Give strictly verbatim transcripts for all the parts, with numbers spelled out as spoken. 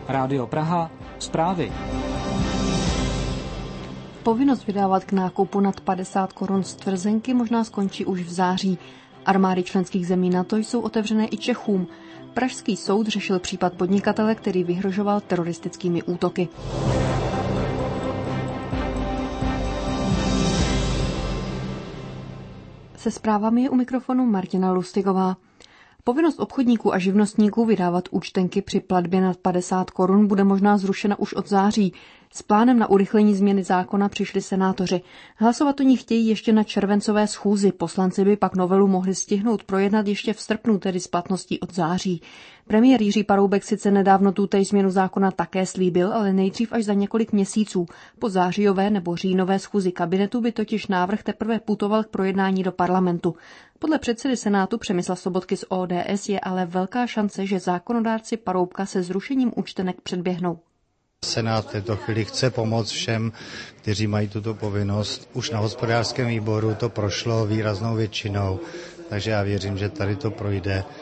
Rádio Praha, zprávy. Povinnost vydávat k nákupu nad padesát korun stvrzenky možná skončí už v září. Armády členských zemí NATO jsou otevřené i Čechům. Pražský soud řešil případ podnikatele, který vyhrožoval teroristickými útoky. Se zprávami je u mikrofonu Martina Lustigová. Povinnost obchodníků a živnostníků vydávat účtenky při platbě nad padesát korun bude možná zrušena už od září. S plánem na urychlení změny zákona přišli senátoři. Hlasovat o ní chtějí ještě na červencové schůzi. Poslanci by pak novelu mohli stihnout projednat ještě v srpnu, tedy s platností od září. Premiér Jiří Paroubek sice nedávno tutéž změnu zákona také slíbil, ale nejdřív až za několik měsíců. Po zářijové nebo říjnové schůzi kabinetu by totiž návrh teprve putoval k projednání do parlamentu. Podle předsedy Senátu Přemysla Sobotky z O D S je ale velká šance, že zákonodárci Paroubka se zrušením účtenek předběhnou. Senát v této chvíli chce pomoct všem, kteří mají tuto povinnost. Už na hospodářském výboru to prošlo výraznou většinou, takže já věřím, že tady to projde e,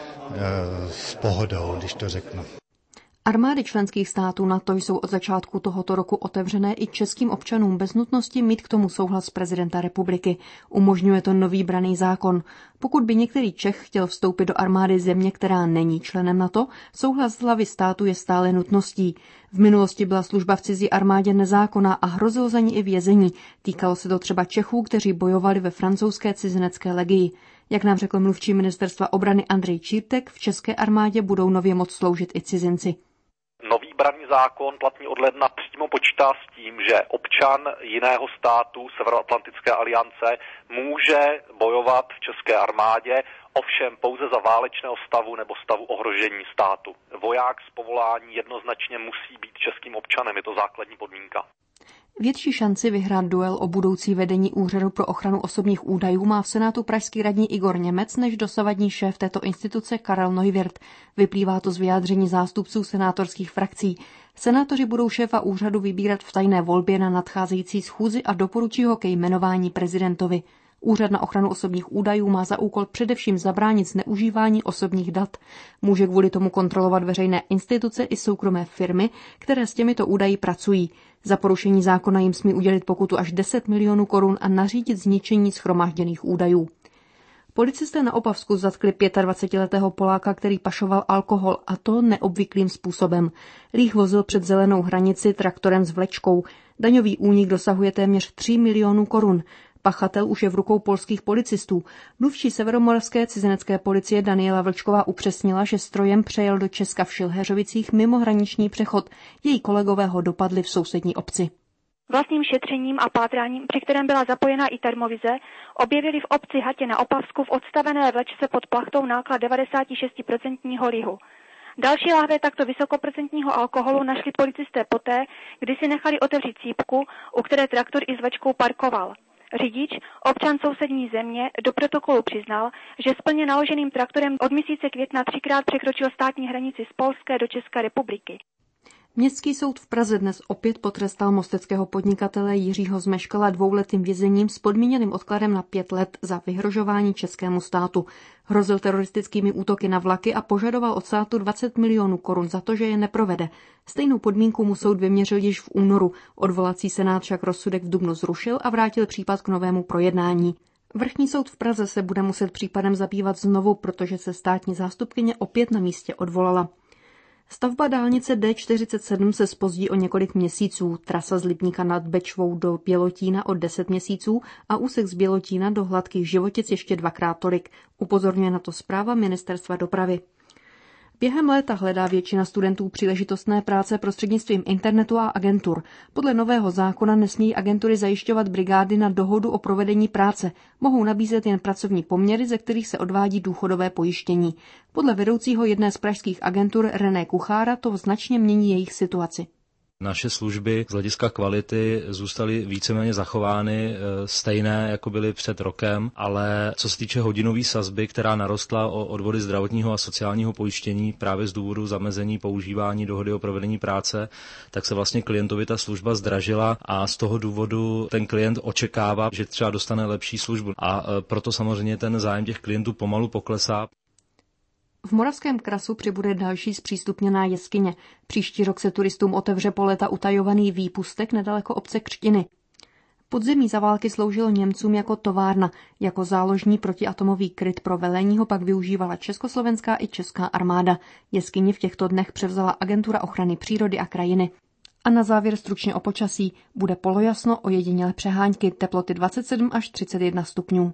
s pohodou, když to řeknu. Armády členských států NATO jsou od začátku tohoto roku otevřené i českým občanům bez nutnosti mít k tomu souhlas prezidenta republiky. Umožňuje to nový branný zákon. Pokud by některý Čech chtěl vstoupit do armády země, která není členem NATO, souhlas hlavy státu je stále nutností. V minulosti byla služba v cizí armádě nezákonná a hrozilo za ní i vězení. Týkalo se to třeba Čechů, kteří bojovali ve francouzské cizinecké legii. Jak nám řekl mluvčí ministerstva obrany Andrej Čírtek, v české armádě budou nově moct sloužit i cizinci. Nový branný zákon platný od ledna přímo počítá s tím, že občan jiného státu Severoatlantické aliance může bojovat v české armádě, ovšem pouze za válečného stavu nebo stavu ohrožení státu. Voják z povolání jednoznačně musí být českým občanem, je to základní podmínka. Větší šanci vyhrát duel o budoucí vedení Úřadu pro ochranu osobních údajů má v Senátu pražský radní Igor Němec než dosavadní šéf této instituce Karel Neuwirth. Vyplývá to z vyjádření zástupců senátorských frakcí. Senátoři budou šéfa úřadu vybírat v tajné volbě na nadcházející schůzi a doporučí ho ke jmenování prezidentovi. Úřad na ochranu osobních údajů má za úkol především zabránit zneužívání osobních dat. Může kvůli tomu kontrolovat veřejné instituce i soukromé firmy, které s těmito údaji pracují. Za porušení zákona jim smí udělit pokutu až deset milionů korun a nařídit zničení shromážděných údajů. Policisté na Opavsku zatkli dvacetiletého Poláka, který pašoval alkohol, a to neobvyklým způsobem. Líh vozil před zelenou hranici traktorem s vlečkou. Daňový únik dosahuje téměř tři milionů korun. Pachatel už je v rukou polských policistů. Mluvčí severomoravské cizinecké policie Daniela Vlčková upřesnila, že strojem přejel do Česka v Šilheřovicích mimo hraniční přechod. Její kolegové ho dopadli v sousední obci. Vlastním šetřením a pátráním, při kterém byla zapojena i termovize, objevili v obci Hatě na Opavsku v odstavené vlečce pod plachtou náklad devadesát šest procent lihu. Další láhve takto vysokoprocentního alkoholu našli policisté poté, kdy si nechali otevřít cípku, u které traktor i s vlečkou parkoval. Řidič, občan sousední země, do protokolu přiznal, že s plně naloženým traktorem od měsíce května třikrát překročil státní hranici z Polské do České republiky. Městský soud v Praze dnes opět potrestal mosteckého podnikatele Jiřího Zmeškala dvouletým vězením s podmíněným odkladem na pět let za vyhrožování českému státu. Hrozil teroristickými útoky na vlaky a požadoval od státu dvacet milionů korun za to, že je neprovede. Stejnou podmínku mu soud vyměřil již v únoru. Odvolací senát však rozsudek v dubnu zrušil a vrátil případ k novému projednání. Vrchní soud v Praze se bude muset případem zabývat znovu, protože se státní zástupkyně opět na místě odvolala. Stavba dálnice D čtyřicet sedm se zpozdí o několik měsíců, trasa z Lipníka nad Bečvou do Bělotína o deset měsíců a úsek z Bělotína do Hladkých Životic ještě dvakrát tolik, upozorňuje na to zpráva Ministerstva dopravy. Během léta hledá většina studentů příležitostné práce prostřednictvím internetu a agentur. Podle nového zákona nesmějí agentury zajišťovat brigády na dohodu o provedení práce. Mohou nabízet jen pracovní poměry, ze kterých se odvádí důchodové pojištění. Podle vedoucího jedné z pražských agentur René Kuchára to značně mění jejich situaci. Naše služby z hlediska kvality zůstaly víceméně zachovány stejné, jako byly před rokem, ale co se týče hodinové sazby, která narostla o odvody zdravotního a sociálního pojištění právě z důvodu zamezení používání dohody o provedení práce, tak se vlastně klientovi ta služba zdražila a z toho důvodu ten klient očekává, že třeba dostane lepší službu. A proto samozřejmě ten zájem těch klientů pomalu poklesá. V Moravském Krasu přibude další zpřístupněná jeskyně. Příští rok se turistům otevře po léta utajovaný výpustek nedaleko obce Křtiny. Podzemí za války sloužilo Němcům jako továrna, jako záložní protiatomový kryt pro velení ho pak využívala československá i česká armáda. Jeskyni v těchto dnech převzala Agentura ochrany přírody a krajiny. A na závěr stručně o počasí. Bude polojasno, ojedinělé přehánky, teploty dvacet sedm až třicet jedna stupňů.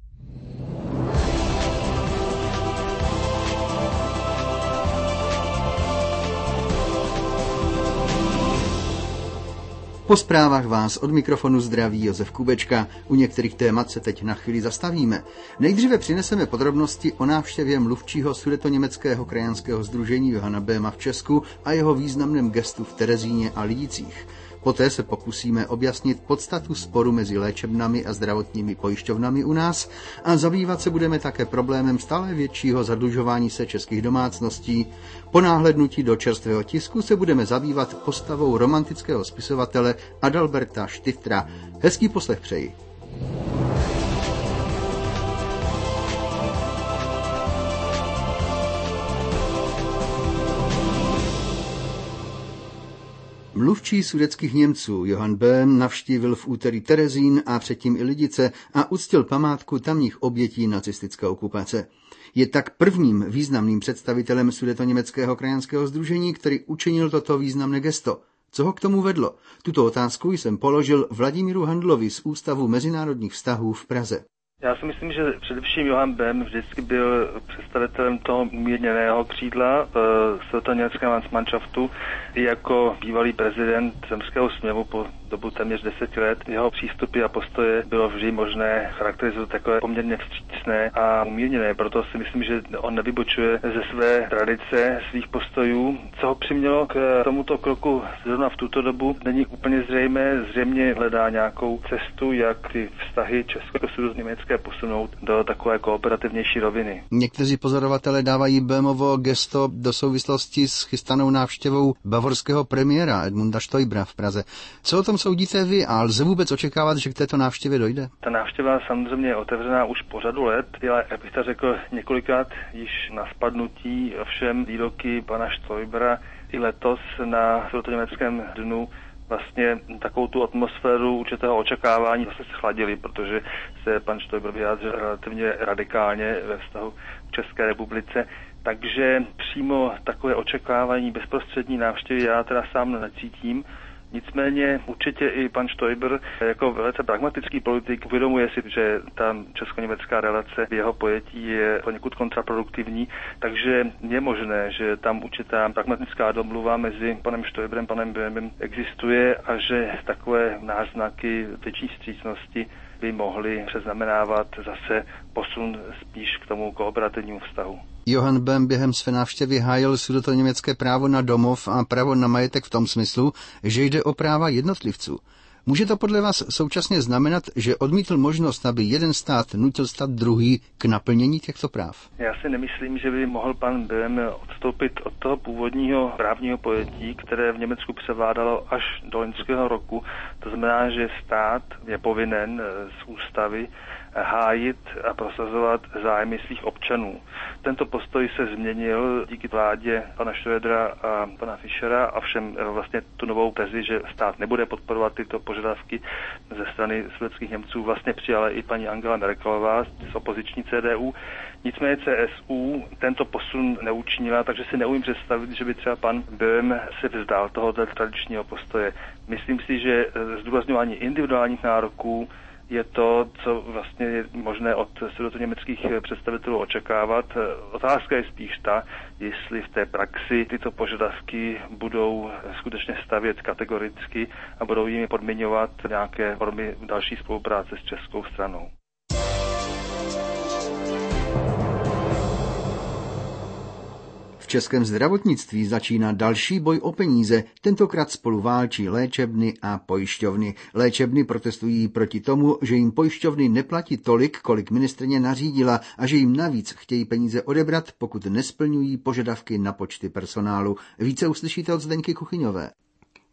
Po zprávách vás od mikrofonu zdraví Josef Kubečka. U některých témat se teď na chvíli zastavíme. Nejdříve přineseme podrobnosti o návštěvě mluvčího sudetoněmeckého krajanského sdružení Johana Böhma v Česku a jeho významném gestu v Terezíně a Lidicích. Poté se pokusíme objasnit podstatu sporu mezi léčebnami a zdravotními pojišťovnami u nás a zabývat se budeme také problémem stále většího zadlužování se českých domácností. Po náhlednutí do čerstvého tisku se budeme zabývat postavou romantického spisovatele Adalberta Stiftera. Hezký poslech přeji. Mluvčí sudetských Němců Johann Böhm navštívil v úterý Terezín a předtím i Lidice a uctil památku tamních obětí nacistické okupace. Je tak prvním významným představitelem sudetoněmeckého krajanského sdružení, který učinil toto významné gesto. Co ho k tomu vedlo? Tuto otázku jsem položil Vladimíru Handlovi z Ústavu mezinárodních vztahů v Praze. Já si myslím, že především Johann Böhm vždycky byl představitelem toho umírněného křídla sudetoněmeckého Landsmannschaftu. I jako bývalý prezident zemského sněmu po dobu téměř deseti let jeho přístupy a postoje bylo vždy možné charakterizovat takové poměrně vstřícné a umírněné. Proto si myslím, že on nevybočuje ze své tradice, svých postojů. Co ho přimělo k tomuto kroku zrovna v tuto dobu, není úplně zřejmé. Zřejmě hledá nějakou cestu, jak ty vztahy česko-sudetoněmecké posunout do takové kooperativnější roviny. Někteří pozorovatelé dávají Böhmovo gesto do souvislosti s chystanou návštěvou bavorského premiéra Edmunda Stoibera v Praze. Co o tom soudíte vy a lze vůbec očekávat, že k této návštěvě dojde? Ta návštěva samozřejmě je otevřená už po řadu let, ale jak bych to řekl několikrát již na spadnutí, ovšem výroky pana Stoibera i letos na sudetoněmeckém dnu vlastně takovou tu atmosféru určitého očekávání zase schladili, protože se pan Stoiber vyjádřil relativně radikálně ve vztahu k České republice. Takže přímo takové očekávání bezprostřední návštěvy já teda sám necítím. Nicméně určitě i pan Stoiber jako velice pragmatický politik uvědomuje si, že ta česko-německá relace v jeho pojetí je poněkud kontraproduktivní, takže je možné, že tam určitá pragmatická domluva mezi panem Stoiberem a panem Böhmem existuje a že takové náznaky větší vstřícnosti by mohly přeznamenávat zase posun spíš k tomu kooperativnímu vztahu. Johann Böhm během své návštěvy hájil sudetoněmecké právo na domov a právo na majetek v tom smyslu, že jde o práva jednotlivců. Může to podle vás současně znamenat, že odmítl možnost, aby jeden stát nutil stát druhý k naplnění těchto práv? Já si nemyslím, že by mohl pan Böhm odstoupit od toho původního právního pojetí, které v Německu převládalo až do loňského roku. To znamená, že stát je povinen z ústavy hájit a prosazovat zájmy svých občanů. Tento postoj se změnil díky vládě pana Schrödera a pana Fischera, a všem vlastně tu novou tezi, že stát nebude podporovat tyto požadavky ze strany sudetských Němců, vlastně přijala i paní Angela Merkelová z opoziční C D U. Nicméně C S U tento posun neučinila, takže si neumím představit, že by třeba pan Böhm se vzdal tohoto tradičního postoje. Myslím si, že zdůrazňování individuálních nároků je to, co vlastně je možné od sudetoněmeckých představitelů očekávat. Otázka je spíš ta, jestli v té praxi tyto požadavky budou skutečně stavět kategoricky a budou jimi podmiňovat nějaké formy další spolupráce s českou stranou. V českém zdravotnictví začíná další boj o peníze, tentokrát spolu válčí léčebny a pojišťovny. Léčebny protestují proti tomu, že jim pojišťovny neplatí tolik, kolik ministryně nařídila, a že jim navíc chtějí peníze odebrat, pokud nesplňují požadavky na počty personálu. Více uslyšíte od Zdeňky Kuchyňové.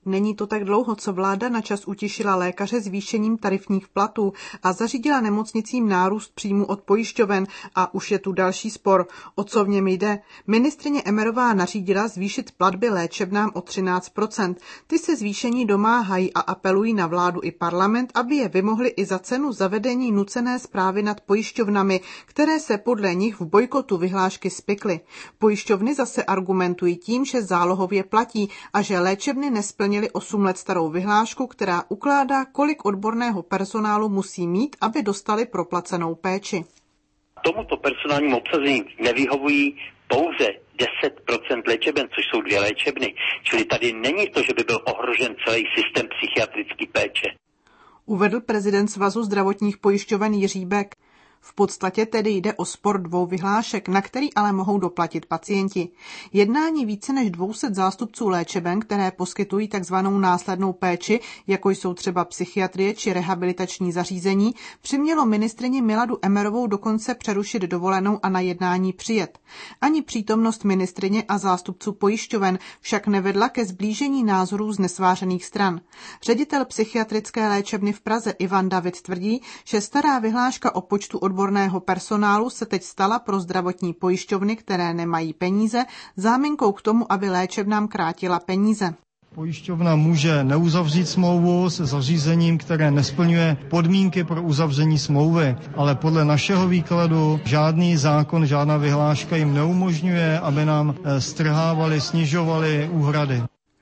Není to tak dlouho, co vláda na čas utišila lékaře zvýšením tarifních platů a zařídila nemocnicím nárůst příjmu od pojišťoven a už je tu další spor. O co v něm jde? Ministryně Emmerová nařídila zvýšit platby léčebnám o třináct procent. Ty se zvýšení domáhají a apelují na vládu i parlament, aby je vymohli i za cenu zavedení nucené správy nad pojišťovnami, které se podle nich v bojkotu vyhlášky spikly. Pojišťovny zase argumentují tím, že zálohově platí a že léčebny nesplnily osm let starou vyhlášku, která ukládá, kolik odborného personálu musí mít, aby dostali proplacenou péči. Tomuto personálnímu obsazení nevyhovují pouze deset procent léčeben, což jsou dvě léčebny. Čili tady není to, že by byl ohrožen celý systém psychiatrické péče. Uvedl prezident Svazu zdravotních pojišťoven Jiří Bek. V podstatě tedy jde o spor dvou vyhlášek, na který ale mohou doplatit pacienti. Jednání více než dvě stě zástupců léčeben, které poskytují takzvanou následnou péči, jako jsou třeba psychiatrie či rehabilitační zařízení, přimělo ministryni Miladu Emmerovou dokonce přerušit dovolenou a na jednání přijet. Ani přítomnost ministryně a zástupců pojišťoven však nevedla ke sblížení názorů z nesvářených stran. Ředitel psychiatrické léčebny v Praze Ivan David tvrdí, že stará vyhláška o počtu odborného personálu se teď stala pro zdravotní pojišťovny, které nemají peníze, záminkou k tomu, aby léčebnám krátila peníze. Pojišťovna může neuzavřít smlouvu se zařízením, které nesplňuje podmínky pro uzavření smlouvy, ale podle našeho výkladu žádný zákon, žádná vyhláška jim neumožňuje, aby nám strhávali, snižovali úhrady.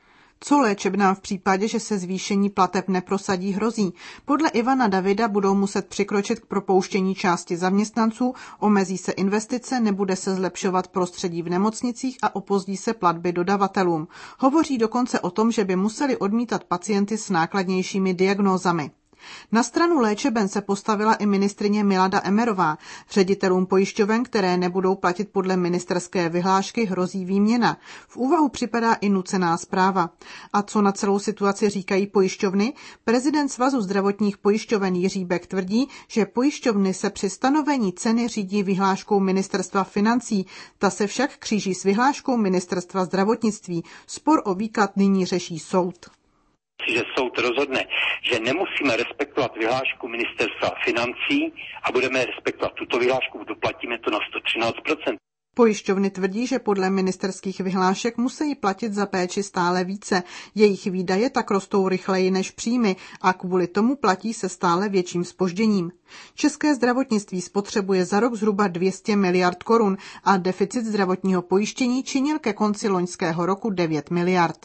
Co léčebnám v případě, že se zvýšení plateb neprosadí, hrozí? Podle Ivana Davida budou muset přikročit k propouštění části zaměstnanců, omezí se investice, nebude se zlepšovat prostředí v nemocnicích a opozdí se platby dodavatelům. Hovoří dokonce o tom, že by museli odmítat pacienty s nákladnějšími diagnózami. Na stranu léčeben se postavila i ministryně Milada Emmerová. Ředitelům pojišťoven, které nebudou platit podle ministerské vyhlášky, hrozí výměna. V úvahu připadá i nucená správa. A co na celou situaci říkají pojišťovny? Prezident Svazu zdravotních pojišťoven Jiří Bek tvrdí, že pojišťovny se při stanovení ceny řídí vyhláškou ministerstva financí. Ta se však kříží s vyhláškou ministerstva zdravotnictví. Spor o výklad nyní řeší soud. Že soud rozhodne, že nemusíme respektovat vyhlášku ministerstva financí a budeme respektovat tuto vyhlášku, doplatíme to na sto třináct procent. Pojišťovny tvrdí, že podle ministerských vyhlášek musí platit za péči stále více. Jejich výdaje tak rostou rychleji než příjmy a kvůli tomu platí se stále větším zpožděním. České zdravotnictví spotřebuje za rok zhruba dvě stě miliard korun a deficit zdravotního pojištění činil ke konci loňského roku devět miliard.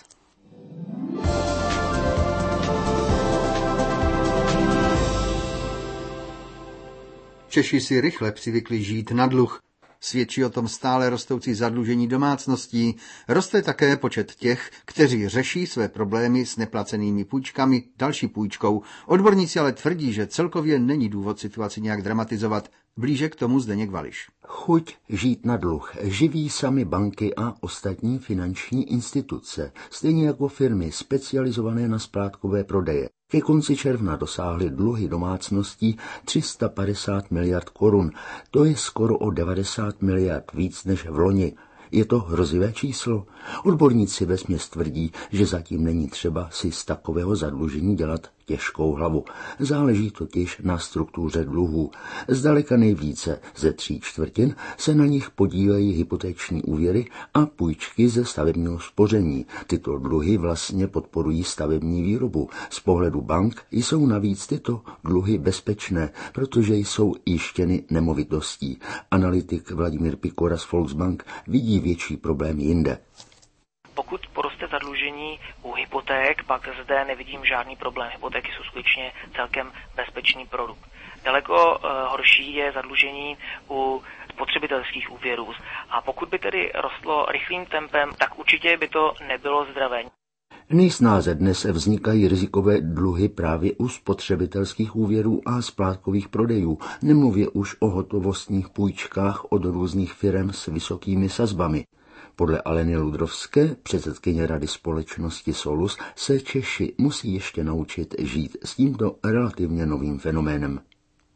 Češi si rychle přivykli žít na dluh. Svědčí o tom stále rostoucí zadlužení domácností. Roste také počet těch, kteří řeší své problémy s neplacenými půjčkami další půjčkou. Odborníci ale tvrdí, že celkově není důvod situaci nějak dramatizovat. Blíže k tomu Zdeněk Vališ. Chuť žít na dluh živí sami banky a ostatní finanční instituce, stejně jako firmy specializované na splátkové prodeje. Ke konci června dosáhly dluhy domácností tři sta padesát miliard korun. To je skoro o devadesát miliard víc než v loni. Je to hrozivé číslo? Odborníci vesměs tvrdí, že zatím není třeba si z takového zadlužení dělat těžkou hlavu. Záleží totiž na struktuře dluhů. Zdaleka nejvíce ze tří čtvrtin se na nich podílejí hypoteční úvěry a půjčky ze stavebního spoření. Tyto dluhy vlastně podporují stavební výrobu. Z pohledu bank jsou navíc tyto dluhy bezpečné, protože jsou jištěny nemovitostí. Analytik Vladimír Pikora z Volksbank vidí větší problém jinde. Pokud poroste zadlužení u hypoték, pak zde nevidím žádný problém. Hypotéky jsou skutečně celkem bezpečný produkt. Daleko uh, horší je zadlužení u spotřebitelských úvěrů. A pokud by tedy rostlo rychlým tempem, tak určitě by to nebylo zdravé. Nejsnáze dnes vznikají rizikové dluhy právě u spotřebitelských úvěrů a splátkových prodejů. Nemluvě už o hotovostních půjčkách od různých firem s vysokými sazbami. Podle Aleny Ludrovské, předsedkyně Rady společnosti Solus, se Češi musí ještě naučit žít s tímto relativně novým fenoménem.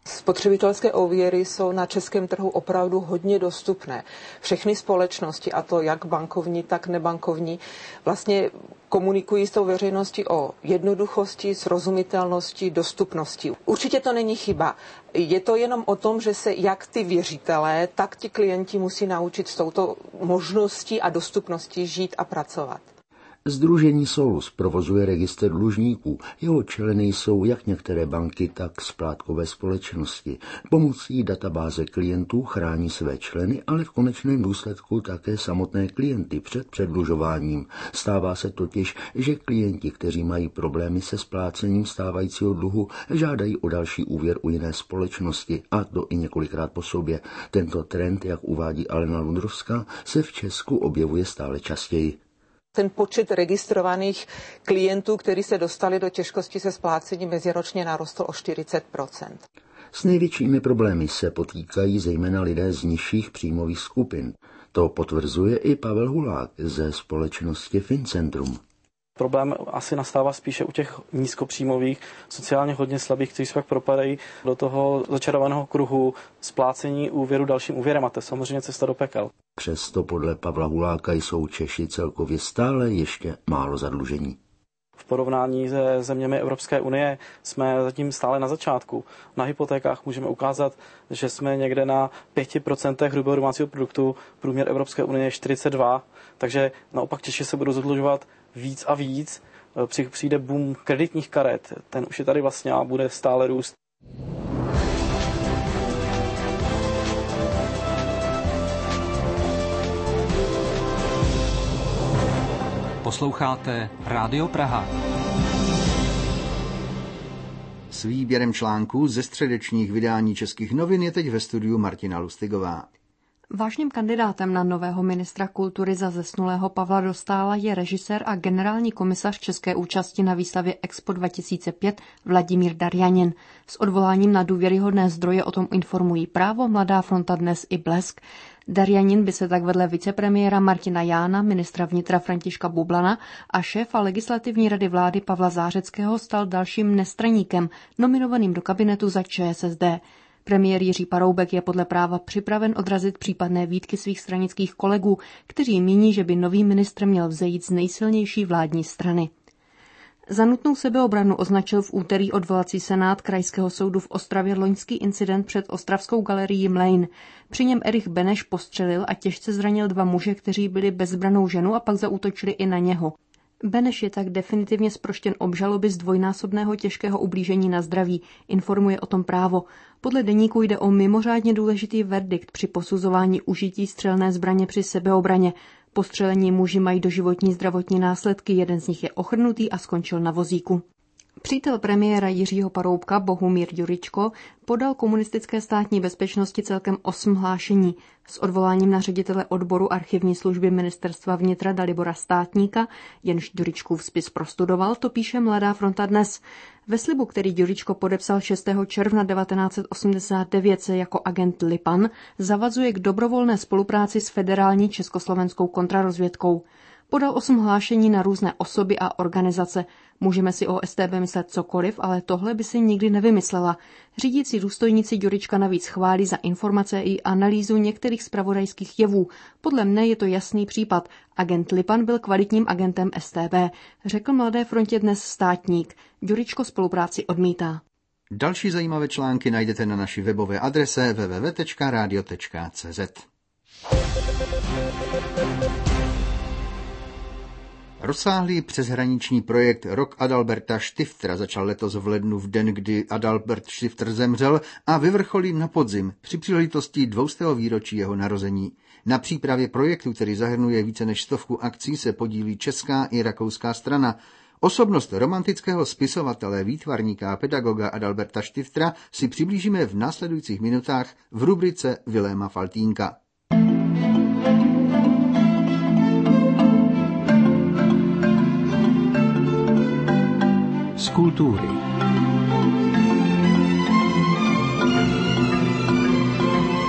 Spotřebitelské úvěry jsou na českém trhu opravdu hodně dostupné. Všechny společnosti, a to jak bankovní, tak nebankovní, vlastně komunikují s tou veřejností o jednoduchosti, srozumitelnosti, dostupnosti. Určitě to není chyba. Je to jenom o tom, že se jak ty věřitelé, tak ti klienti musí naučit s touto možností a dostupností žít a pracovat. Sdružení Solus provozuje registr dlužníků. Jeho členy jsou jak některé banky, tak splátkové společnosti. Pomocí databáze klientů chrání své členy, ale v konečném důsledku také samotné klienty před předlužováním. Stává se totiž, že klienti, kteří mají problémy se splácením stávajícího dluhu, žádají o další úvěr u jiné společnosti, a to i několikrát po sobě. Tento trend, jak uvádí Alena Lundrovská, se v Česku objevuje stále častěji. Ten počet registrovaných klientů, kteří se dostali do těžkosti se splácením, meziročně narostl o čtyřicet procent. S největšími problémy se potýkají zejména lidé z nižších příjmových skupin. To potvrzuje i Pavel Hulák ze společnosti Fincentrum. Problém asi nastává spíše u těch nízkopříjmových, sociálně hodně slabých, kteří se pak propadají do toho začarovaného kruhu splácení úvěru dalším úvěrem, a to je samozřejmě cesta do pekel. Přesto podle Pavla Huláka jsou Češi celkově stále ještě málo zadlužení. V porovnání se zeměmi Evropské unie jsme zatím stále na začátku. Na hypotékách můžeme ukázat, že jsme někde na pět procent hrubého domácího produktu, průměr Evropské unie je čtyřicet dva, takže naopak Češi se budou zadlužovat víc a víc. Přijde boom kreditních karet, ten už je tady vlastně a bude stále růst. Posloucháte Rádio Praha. S výběrem článků ze středečních vydání Českých novin je teď ve studiu Martina Lustigová. Vážným kandidátem na nového ministra kultury za zesnulého Pavla Dostála je režisér a generální komisař české účasti na výstavě Expo dva tisíce pět Vladimír Darjanin. S odvoláním na důvěryhodné zdroje o tom informují Právo, Mladá fronta Dnes i Blesk. Darjanin by se tak vedle vicepremiéra Martina Jána, ministra vnitra Františka Bublana a šéfa legislativní rady vlády Pavla Zářeckého stal dalším nestraníkem, nominovaným do kabinetu za ČSSD. Premiér Jiří Paroubek je podle Práva připraven odrazit případné výtky svých stranických kolegů, kteří míní, že by nový ministr měl vzejít z nejsilnější vládní strany. Za nutnou sebeobranu označil v úterý odvolací senát Krajského soudu v Ostravě loňský incident před ostravskou galerií Mlejn. Při něm Erich Beneš postřelil a těžce zranil dva muže, kteří byli bezbranou ženu a pak zaútočili i na něho. Beneš je tak definitivně zproštěn obžaloby z dvojnásobného těžkého ublížení na zdraví, informuje o tom Právo. Podle deníku jde o mimořádně důležitý verdikt při posuzování užití střelné zbraně při sebeobraně. Postřelení muži mají doživotní zdravotní následky, jeden z nich je ochrnutý a skončil na vozíku. Přítel premiéra Jiřího Paroubka Bohumír Ďuričko podal komunistické státní bezpečnosti celkem osm hlášení. S odvoláním na ředitele odboru archivní služby ministerstva vnitra Dalibora Státníka, jenž Ďuričkův spis prostudoval, to píše Mladá fronta Dnes. Ve slibu, který Ďuričko podepsal šestého června devatenáct set osmdesát devět, se jako agent Lipan zavazuje k dobrovolné spolupráci s federální československou kontrarozvědkou. Podal osm hlášení na různé osoby a organizace. Můžeme si o S T B myslet cokoliv, ale tohle by si nikdy nevymyslela. Řídící důstojníci Ďurička navíc chválí za informace i analýzu některých zpravodajských jevů. Podle mne je to jasný případ. Agent Lipan byl kvalitním agentem S T B, řekl Mladé frontě Dnes Státník. Ďuričko spolupráci odmítá. Další zajímavé články najdete na naší webové adrese w w w tečka radio tečka c z. Rozsáhlý přeshraniční projekt Rok Adalberta Stiftera začal letos v lednu v den, kdy Adalbert Stifter zemřel, a vyvrcholí na podzim při příležitosti dvoustého výročí jeho narození. Na přípravě projektu, který zahrnuje více než stovku akcí, se podílí česká i rakouská strana. Osobnost romantického spisovatele, výtvarníka a pedagoga Adalberta Stiftera si přiblížíme v následujících minutách v rubrice Viléma Faltínka. Z kultury.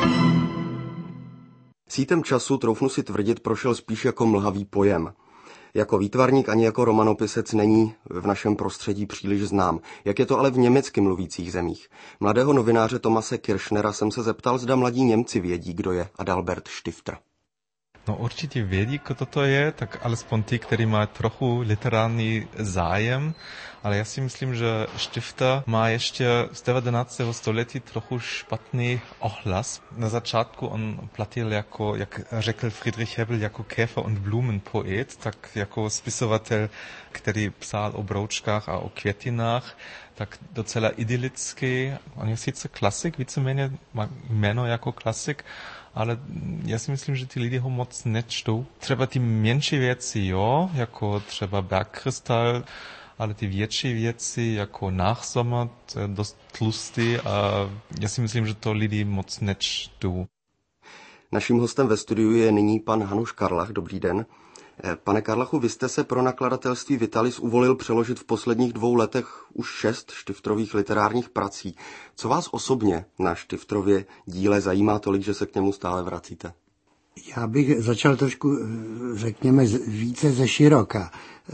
Sítem času, troufnu si tvrdit, prošel spíš jako mlhavý pojem. Jako výtvarník ani jako romanopisec není v našem prostředí příliš znám. Jak je to ale v německy mluvících zemích? Mladého novináře Tomase Kirchnera jsem se zeptal, zda mladí Němci vědí, kdo je Adalbert Stifter. No určitě vědí, kdo to je, tak alespoň ty, který má trochu literární zájem, ale já si myslím, že Stifter má ještě z devatenáctého století trochu špatný ohlas. Na začátku on platil jako, jak řekl Friedrich Hebbel, jako Käfer- und Blumenpoet, tak jako spisovatel, který psal o broučkách a o květinách, tak docela idylický. On je sice klasik, víceméně má jméno jako klasik, ale já si myslím, že ty lidi ho moc nečtou. Třeba ty menší věci, jo, jako třeba Bergkristall, ale ty větší věci, jako Nachsommer, to je dost tlustý a já si myslím, že to lidi moc nečtou. Naším hostem ve studiu je nyní pan Hanuš Karlach. Dobrý den. Pane Karlachu, vy jste se pro nakladatelství Vitalis uvolil přeložit v posledních dvou letech už šest Stifterových literárních prací. Co vás osobně na Stifterově díle zajímá tolik, že se k němu stále vracíte? Já bych začal trošku, řekněme, více ze široka.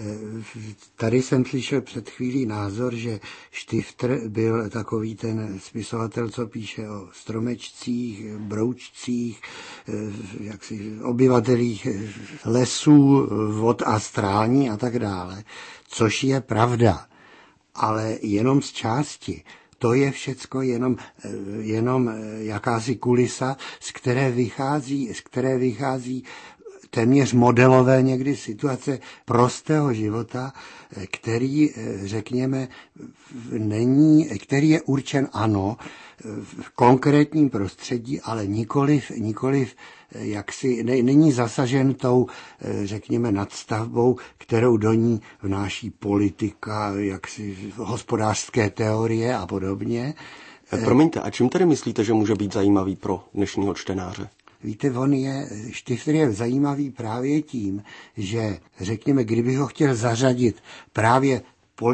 Tady jsem slyšel před chvílí názor, že Stifter byl takový ten spisovatel, co píše o stromečcích, broučcích, jaksi obyvatelích lesů, vod a strání a tak dále, což je pravda, ale jenom z části. To je všecko jenom, jenom jakási kulisa, z které vychází, z které vychází téměř modelové někdy situace prostého života, který, řekněme, není, který je určen, ano, v konkrétním prostředí, ale nikoliv, nikoliv jaksi, ne, není zasažen tou, řekněme, nadstavbou, kterou do ní vnáší politika, jaksi hospodářské teorie a podobně. Promiňte, a čím tedy myslíte, že může být zajímavý pro dnešního čtenáře? Víte, on je, Stifter je zajímavý právě tím, že, řekněme, kdybych ho chtěl zařadit právě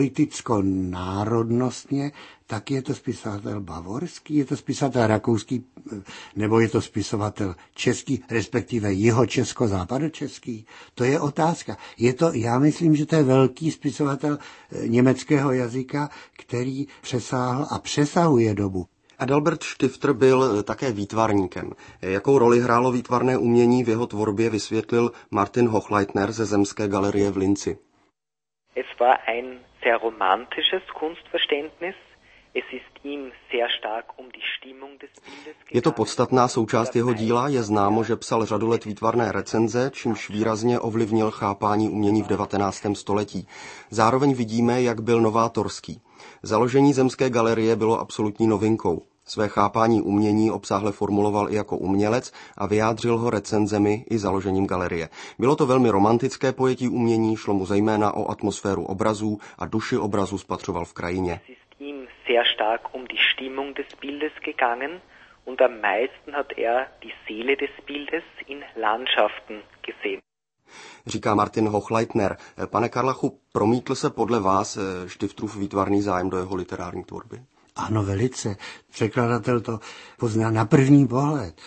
politicko-národnostně, tak je to spisovatel bavorský, je to spisovatel rakouský, nebo je to spisovatel český, respektive jihočesko-západočeský. To je otázka. Je to, já myslím, že to je velký spisovatel německého jazyka, který přesáhl a přesahuje dobu. Adalbert Stifter byl také výtvarníkem. Jakou roli hrálo výtvarné umění v jeho tvorbě, vysvětlil Martin Hochleitner ze Zemské galerie v Linci. Es war ein sehr romantisches Kunstverständnis. Es ist ihm sehr stark um die Stimmung des Bildes. Je to podstatná součást jeho díla, je známo, že psal řadu let výtvarné recenze, čímž výrazně ovlivnil chápání umění v devatenáctém století. Zároveň vidíme, jak byl novátorský. Založení Zemské galerie bylo absolutní novinkou. Své chápání umění obsáhle formuloval i jako umělec a vyjádřil ho recenzemi i založením galerie. Bylo to velmi romantické pojetí umění, šlo mu zejména o atmosféru obrazů a duši obrazu spatřoval v krajině. Sehr stark um die Stimmung des Bildes gegangen und am meisten hat er die Seele des Bildes in Landschaften gesehen. Říká Martin Hochleitner. Pane Karlachu, promítl se podle vás Stifterův výtvarný zájem do jeho literární tvorby? Ano, velice. Překladatel to pozná na první pohled.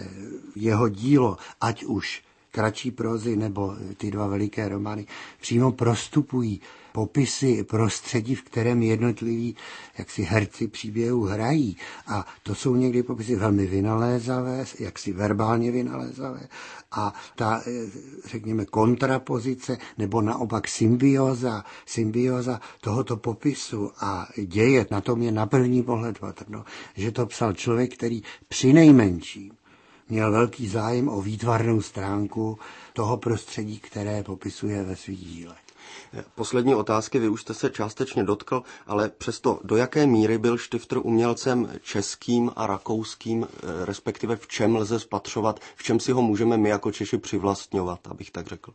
Jeho dílo, ať už kratší prózy nebo ty dva veliké romány, přímo prostupují popisy prostředí, v kterém jednotliví jaksi herci příběhu hrají. A to jsou někdy popisy velmi vynalézavé, jaksi verbálně vynalézavé. A ta, řekněme, kontrapozice nebo naopak symbioza, symbioza tohoto popisu a děje, na tom je na první pohled patrno, že to psal člověk, který přinejmenším měl velký zájem o výtvarnou stránku toho prostředí, které popisuje ve svých dílech. Poslední otázky, vy už jste se částečně dotkl, ale přesto do jaké míry byl Stifter umělcem českým a rakouským, respektive v čem lze spatřovat, v čem si ho můžeme my jako Češi přivlastňovat, abych tak řekl?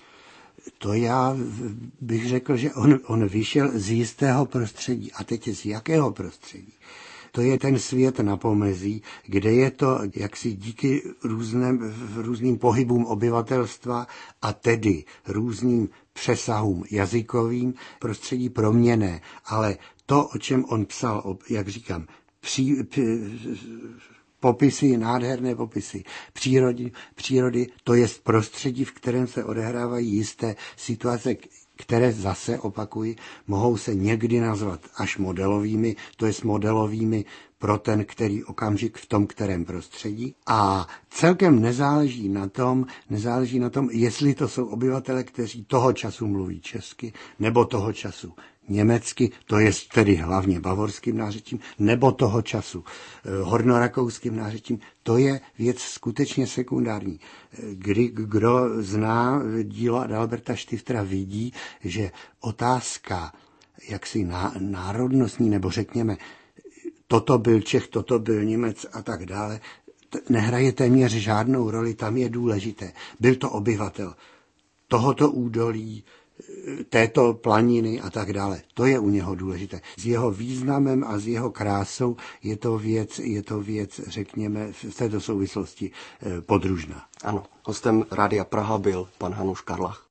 To já bych řekl, že on, on vyšel z jistého prostředí. A teď z jakého prostředí? To je ten svět na pomezí, kde je to jaksi díky různým, různým pohybům obyvatelstva a tedy různým přesahům jazykovým prostředí proměnné. Ale to, o čem on psal, jak říkám, pří, popisy, nádherné popisy přírody, přírody, to je prostředí, v kterém se odehrávají jisté situace, které zase, opakuji, mohou se někdy nazvat až modelovými, to jest modelovými pro ten, který okamžik v tom, kterém prostředí. A celkem nezáleží na tom, nezáleží na tom, jestli to jsou obyvatele, kteří toho času mluví česky, nebo toho času německy, to je tedy hlavně bavorským nářečím, nebo toho času hornorakouským nářečím, to je věc skutečně sekundární. Kdy, kdo zná dílo Adalberta Stiftera, vidí, že otázka jaksi národnostní, nebo řekněme, toto byl Čech, toto byl Němec a tak dále, nehraje téměř žádnou roli, tam je důležité. Byl to obyvatel tohoto údolí, této planiny a tak dále. To je u něho důležité. S jeho významem a s jeho krásou je to věc, je to věc, řekněme, v této souvislosti podružná. Ano, hostem Rádia Praha byl pan Hanuš Karlach.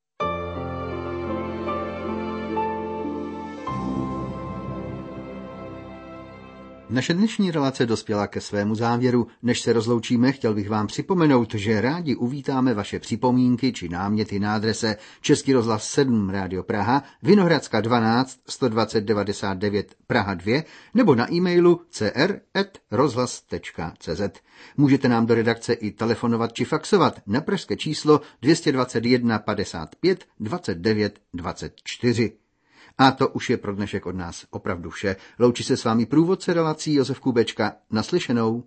Naše dnešní relace dospěla ke svému závěru. Než se rozloučíme, chtěl bych vám připomenout, že rádi uvítáme vaše připomínky či náměty na adrese Český rozhlas sedm Rádio Praha, Vinohradská dvanáct sto dvacet devadesát devět Praha dva nebo na e-mailu c r at rozhlas tečka c z. Můžete nám do redakce i telefonovat či faxovat na pražské číslo dvě dvacet jedna padesát pět dvacet devět dvacet čtyři. A to už je pro dnešek od nás opravdu vše. Loučí se s vámi průvodce relací Josef Kubečka. Naslyšenou.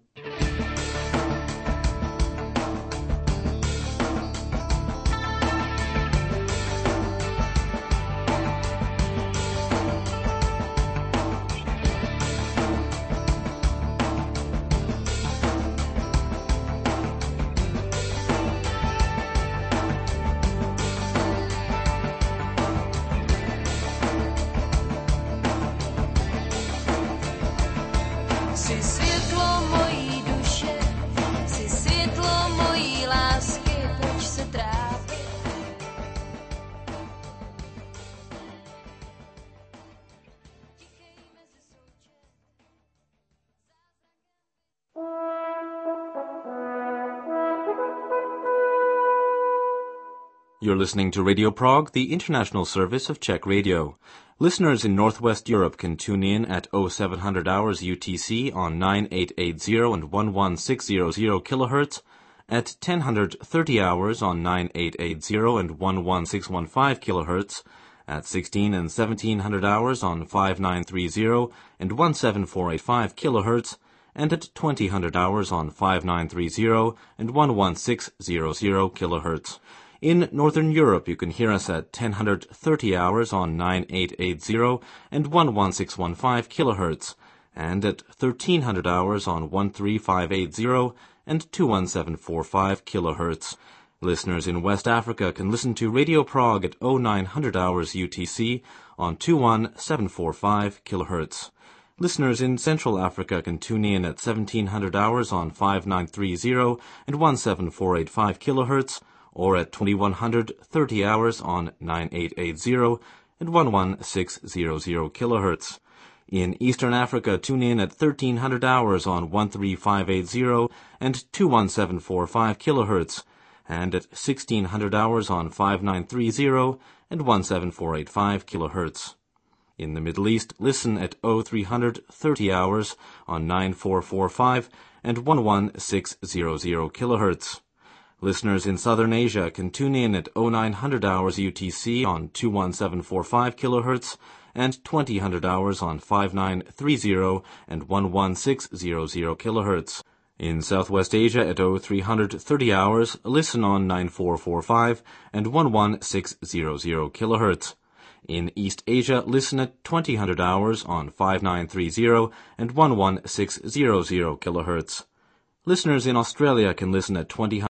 You're listening to Radio Prague, the international service of Czech Radio. Listeners in Northwest Europe can tune in at oh seven hundred hours U T C on nine eight eight zero and one sixteen hundred kilohertz, at ten thirty hours on nine eight eight zero and one sixteen fifteen kilohertz, at sixteen and seventeen hundred hours on five nine three zero and one seven four eight five kilohertz, and at twenty hundred hours on five nine three zero and one sixteen hundred kilohertz. In Northern Europe, you can hear us at ten thirty hours on nine eight eight zero and one sixteen fifteen kilohertz, and at thirteen hundred hours on thirteen five eight zero and two seventeen forty-five kilohertz. Listeners in West Africa can listen to Radio Prague at oh nine hundred hours U T C on twenty-one seven forty-five kilohertz. Listeners in Central Africa can tune in at seventeen hundred hours on five nine three zero and one seven four eight five kilohertz, or at twenty-one thirty hours on nine eight eight zero and one sixteen hundred kilohertz. In Eastern Africa, tune in at thirteen hundred hours on thirteen five eight zero and two seventeen forty-five kilohertz, and at sixteen hundred hours on five nine three zero and one seven four eight five kilohertz. In the Middle East, listen at oh three thirty hours on nine four four five and one sixteen hundred kilohertz. Listeners in Southern Asia can tune in at oh nine hundred hours U T C on two seventeen forty-five kilohertz and twenty hundred hours on five nine three zero and one sixteen hundred kilohertz. In Southwest Asia at oh three thirty hours, listen on nine four four five and one sixteen hundred kilohertz. In East Asia, listen at twenty hundred hours on five nine three zero and one sixteen hundred kilohertz. Listeners in Australia can listen at twenty